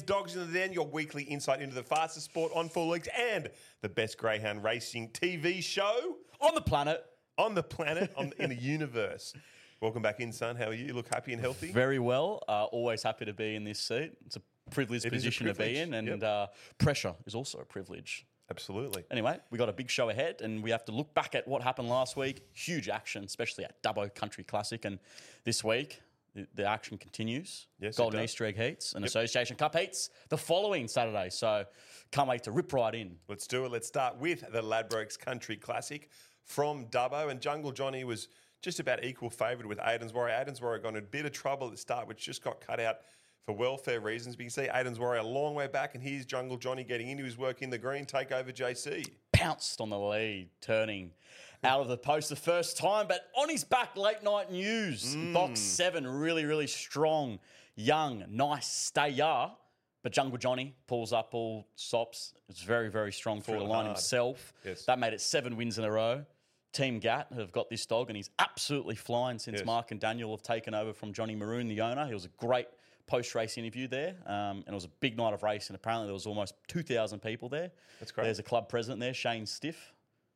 Dogs in the Den, your weekly insight into the fastest sport on Full Leagues and the best greyhound racing TV show On the planet. in the universe. Welcome back in, son. How are you? You look happy and healthy? Very well. Always happy to be in this seat. It's a privileged position to be in, and pressure is also a privilege. Absolutely. Anyway, we got a big show ahead, and we have to look back at what happened last week. Huge action, especially at Dubbo Country Classic, and this week the action continues. Yes, Golden Easter egg heats and Association Cup heats the following Saturday. So can't wait to rip right in. Let's do it. Let's start with the Ladbrokes Country Classic from Dubbo, and Jungle Johnny was just about equal favourite with Aiden's Warrior. Aiden's Warrior got in a bit of trouble at the start, which just got cut out for welfare reasons. But you can see Aiden's Warrior a long way back, and here's Jungle Johnny getting into his work in the green. Take over, JC. Pounced on the lead, turning out of the post the first time, but on his back, Late Night News. Box 7, really, really strong, young, nice stayer. But Jungle Johnny pulls up all stops. It's very, very strong through the line himself. Yes. That made it 7 wins in a row. Team Gat have got this dog, and he's absolutely flying since Mark and Daniel have taken over from Johnny Maroon, the owner. It was a great post-race interview there, and it was a big night of racing. Apparently, there was almost 2,000 people there. That's great. There's a club president there, Shane Stiff.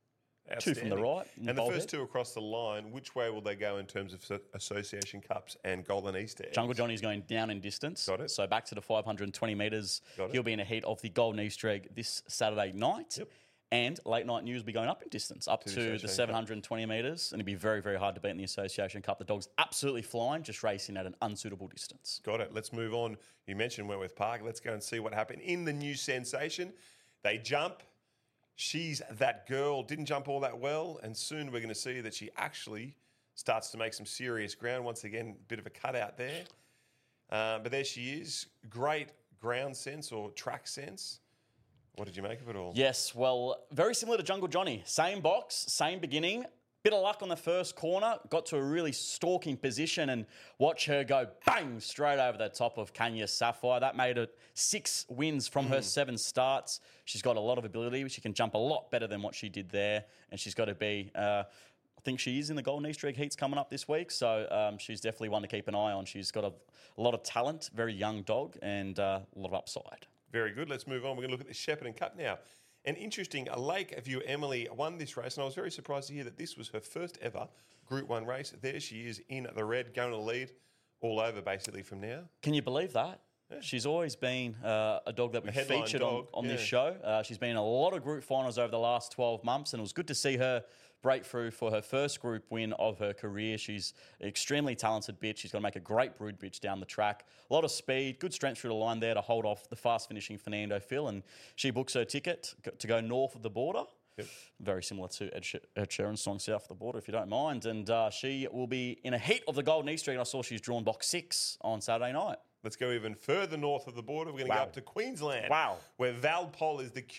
2 from the right. And the first 2 across the line, which way will they go in terms of Association Cups and Golden Easter eggs? Jungle Johnny's going down in distance. Got it. So back to the 520 metres. Got it. He'll be in a heat of the Golden Easter egg this Saturday night. Yep. And Late Night News will be going up in distance, up to the 720 metres. And it'll be very, very hard to beat in the Association Cup. The dog's absolutely flying, just racing at an unsuitable distance. Got it. Let's move on. You mentioned Wentworth Park. Let's go and see what happened in the new sensation. They jump. She's that girl. Didn't jump all that well. And soon we're going to see that she actually starts to make some serious ground. Once again, bit of a cutout there. But there she is. Great ground sense or track sense. What did you make of it all? Yes, well, very similar to Jungle Johnny. Same box, same beginning. Bit of luck on the first corner. Got to a really stalking position and watch her go bang straight over the top of Kanya Sapphire. That made it 6 wins from her 7 starts. She's got a lot of ability. She can jump a lot better than what she did there. And she's got to be, I think she is in the Golden Easter egg heats coming up this week. So she's definitely one to keep an eye on. She's got a lot of talent, very young dog, and a lot of upside. Very good. Let's move on. We're going to look at the Shepparton Cup now. And interesting, a Lakeview Emily won this race, and I was very surprised to hear that this was her first ever Group 1 race. There she is in the red, going to lead all over basically from now. Can you believe that? Yeah. She's always been a dog that we featured on this show. She's been in a lot of group finals over the last 12 months, and it was good to see her break through for her first group win of her career. She's an extremely talented bitch. She's going to make a great brood bitch down the track. A lot of speed, good strength through the line there to hold off the fast-finishing Fernando Phil, and she books her ticket to go north of the border. Yep. Very similar to Ed Sheeran's song South of the Border, if you don't mind. And she will be in a heat of the Golden Easter egg, and I saw she's drawn box 6 on Saturday night. Let's go even further north of the border. We're going to go up to Queensland. Wow. Where Valpol is the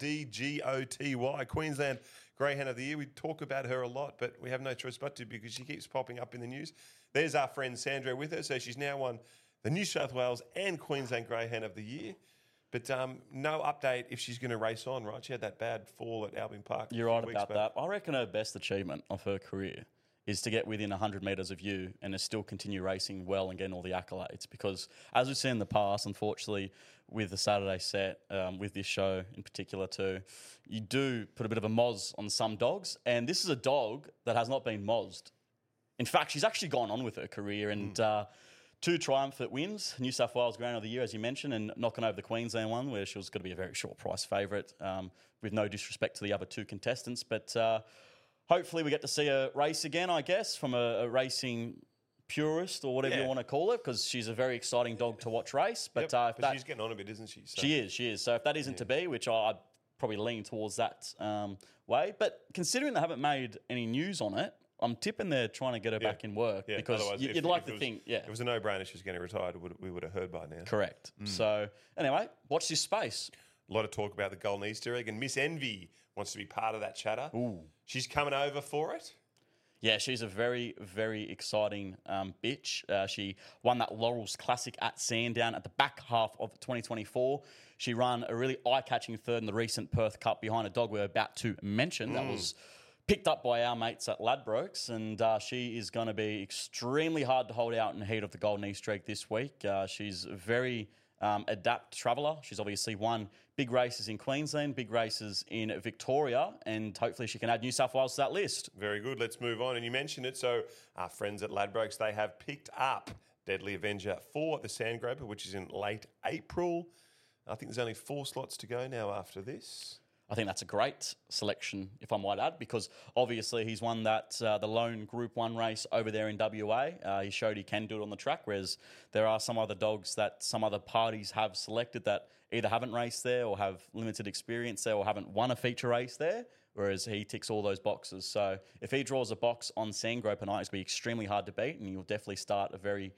QLDGOTY, Queensland Greyhound of the Year. We talk about her a lot, but we have no choice but to because she keeps popping up in the news. There's our friend Sandra with her. So she's now won the New South Wales and Queensland Greyhound of the Year. But no update if she's going to race on, right? She had that bad fall at Albion Park. You're right about that. I reckon her best achievement of her career is to get within 100 metres of you and to still continue racing well and getting all the accolades. Because as we've seen in the past, unfortunately, with the Saturday set, with this show in particular too, you do put a bit of a moz on some dogs. And this is a dog that has not been mozzed. In fact, she's actually gone on with her career and 2 triumphant wins, New South Wales Greyhound of the Year, as you mentioned, and knocking over the Queensland one, where she was going to be a very short price favourite, with no disrespect to the other 2 contestants. But hopefully we get to see her race again, I guess, from a racing purist or whatever you want to call it, because she's a very exciting dog to watch race. But, but she's getting on a bit, isn't she? So. She is. So if that isn't to be, which I'd probably lean towards that way. But considering they haven't made any news on it, I'm tipping they're trying to get her back in work because you'd like to think, if it was a no-brainer she was getting retired, we would have heard by now. Correct. So anyway, watch this space. A lot of talk about the Golden Easter egg, and Miss Envy wants to be part of that chatter. Ooh. She's coming over for it. Yeah, she's a very, very exciting bitch. She won that Laurels Classic at Sandown at the back half of 2024. She ran a really eye-catching third in the recent Perth Cup behind a dog we're about to mention that was picked up by our mates at Ladbrokes, and she is going to be extremely hard to hold out in the heat of the Golden Easter egg this week. She's very Adapt Traveller. She's obviously won big races in Queensland, big races in Victoria, and hopefully she can add New South Wales to that list. Very good. Let's move on. And you mentioned it. So our friends at Ladbrokes, they have picked up Deadly Avenger for the Sandgroper, which is in late April. I think there's only 4 slots to go now after this. I think that's a great selection, if I might add, because obviously he's won that the lone Group 1 race over there in WA. He showed he can do it on the track, whereas there are some other dogs that some other parties have selected that either haven't raced there or have limited experience there or haven't won a feature race there, whereas he ticks all those boxes. So if he draws a box on Sandgroper night, it's going to be extremely hard to beat, and he'll definitely start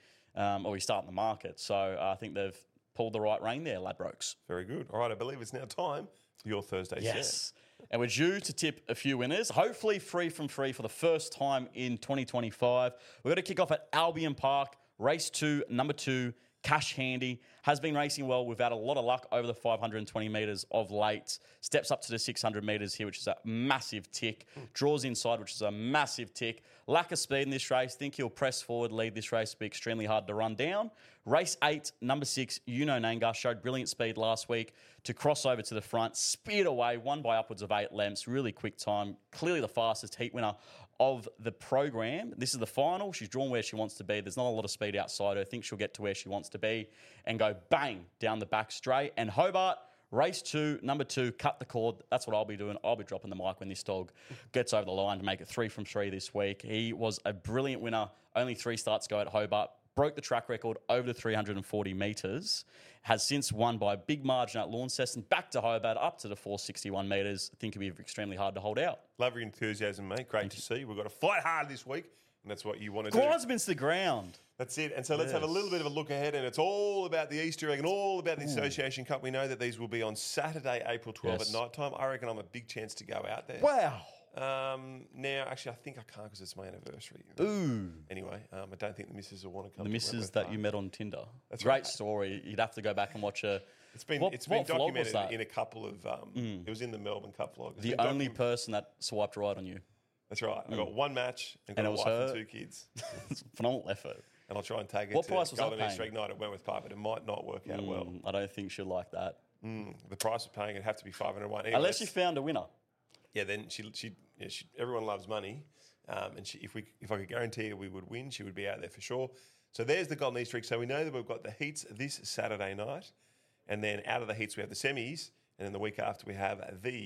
he's starting the market. So I think they've pulled the right rein there, Ladbrokes. Very good. All right, I believe it's now time for your Thursday Yes. And we're due to tip a few winners, hopefully free from free for the first time in 2025. We're going to kick off at Albion Park, race 2, number 2, Cash Handy. Has been racing well. We've had a lot of luck over the 520 metres of late. Steps up to the 600 metres here, which is a massive tick. Draws inside, which is a massive tick. Lack of speed in this race. Think he'll press forward, lead this race. Be extremely hard to run down. Race 8, number 6, Uno Nanga, showed brilliant speed last week to cross over to the front. Speared away, won by upwards of 8 lengths. Really quick time. Clearly the fastest heat winner of the program. This is the final. She's drawn where she wants to be. There's not a lot of speed outside her. I think she'll get to where she wants to be and go bang down the back straight. And Hobart, race 2, number 2, cut the cord. That's what I'll be doing. I'll be dropping the mic when this dog gets over the line to make it 3 from 3 this week. He was a brilliant winner. Only 3 starts ago at Hobart. Broke the track record over the 340 metres. Has since won by a big margin at Launceston. Back to Hobart, up to the 461 metres. I think it'll be extremely hard to hold out. Love your enthusiasm, mate. Great to see. We've got to fight hard this week, and that's what you want to do. Grinds against the ground. That's it. And so let's have a little bit of a look ahead, and it's all about the Easter egg and all about the Association Cup. We know that these will be on Saturday, April 12 at night time. I reckon I'm a big chance to go out there. Wow. Now, actually, I think I can't because it's my anniversary. Ooh. Anyway, I don't think the missus will want to come. The missus that you met on Tinder. That's Great right. story. You'd have to go back and watch a... It's been What vlog was documented that? in a couple of... It was in the Melbourne Cup vlog. It's The been only person that swiped right on you. That's right. I got 1 match and got And a it was wife her? and 2 kids. It's phenomenal effort. And I'll try and tag it What to price was that Golden Easter paying? Egg night at Wentworth Park, but it might not work out well. I don't think she'll like that. The price of paying it'd have to be 501. Anyway, Unless you found a winner. yeah, then everyone loves money, and if I could guarantee her we would win, she would be out there for sure. So there's the Golden Easter Egg. So we know that we've got the heats this Saturday night, and then out of the heats we have the semis, and then the week after we have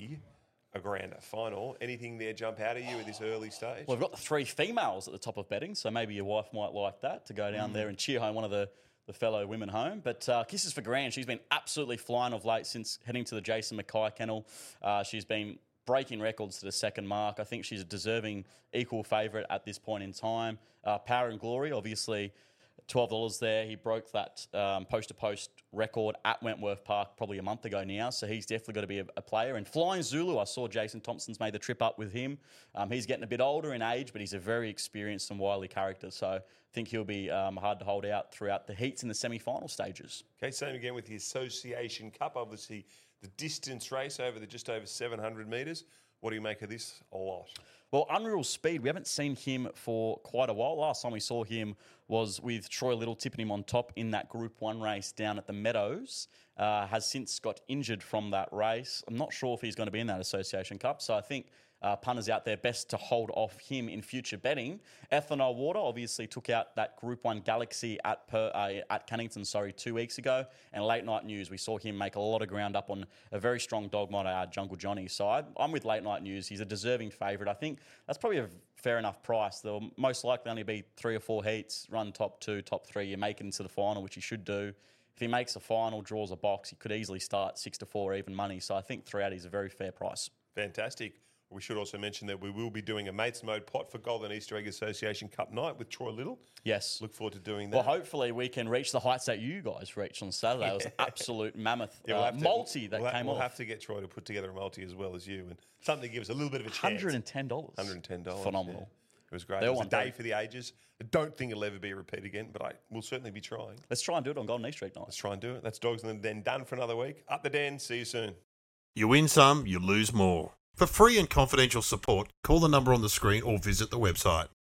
a grand final. Anything there jump out at you at this early stage? Well, we've got the 3 females at the top of betting, so maybe your wife might like that to go down there and cheer home one of the fellow women home. But Kisses for Grand, she's been absolutely flying of late since heading to the Jason Mackay kennel. She's been breaking records to the second mark. I think she's a deserving equal favourite at this point in time. Power and Glory, obviously, $12 there. He broke that post-to-post record at Wentworth Park probably a month ago now, so he's definitely got to be a player. And Flying Zulu, I saw Jason Thompson's made the trip up with him. He's getting a bit older in age, but he's a very experienced and wily character, so I think he'll be hard to hold out throughout the heats and the semi-final stages. Okay, same again with the Association Cup, obviously the distance race over just over 700 metres. What do you make of this a lot? Well, Unreal Speed, we haven't seen him for quite a while. Last time we saw him was with Troy Little tipping him on top in that Group 1 race down at the Meadows. Has since got injured from that race. I'm not sure if he's going to be in that Association Cup, so I think punters out there best to hold off him in future betting. Ethanol Water obviously took out that Group 1 Galaxy at Cannington 2 weeks ago. And Late Night News, we saw him make a lot of ground up on a very strong dog, might I add, Jungle Johnny. So I'm with Late Night News. He's a deserving favourite. I think that's probably a fair enough price. There'll most likely only be 3 or 4 heats, run top 2, top 3. You make it into the final, which he should do. If he makes a final, draws a box, he could easily start 6-4 even money. So I think 3 out is a very fair price. Fantastic. We should also mention that we will be doing a Mates Mode pot for Golden Easter Egg Association Cup night with Troy Little. Yes. Look forward to doing that. Well, hopefully we can reach the heights that you guys reached on Saturday. It was an absolute mammoth multi that came off. We'll have to get Troy to put together a multi as well as you, and something to give us a little bit of a chance. $110. $110. Phenomenal. Yeah. It was great. It was a day for the ages. I don't think it'll ever be a repeat again, but I will certainly be trying. Let's try and do it on Golden Easter Egg night. Let's try and do it. That's Dogs in the Den done for another week. Up the Den. See you soon. You win some, you lose more. For free and confidential support, call the number on the screen or visit the website.